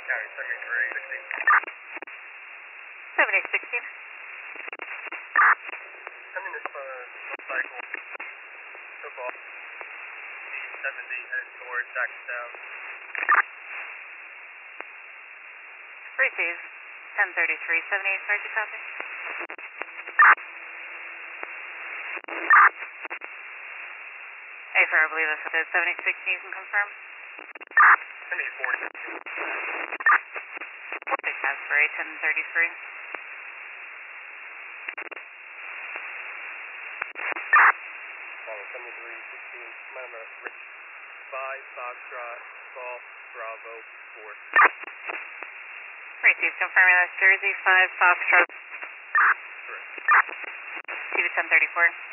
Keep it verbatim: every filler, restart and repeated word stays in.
County Secretary, sixteen. seventy sixteen. Sending this uh, cycle, took off D seventy headed towards Jackstown. Receive. ten thirty-three, seventy-eight, card to copy. Affirm, I believe this is seventy sixteen, you can confirm. Sending forty sixteen. Big transfer, ten thirty-three. Follow seventy-three sixteen, Mama Rich, five, Foxtrot, Golf, Bravo, four. Receive, confirming that's Jersey, five, Foxtrot. Correct. T V ten thirty-four.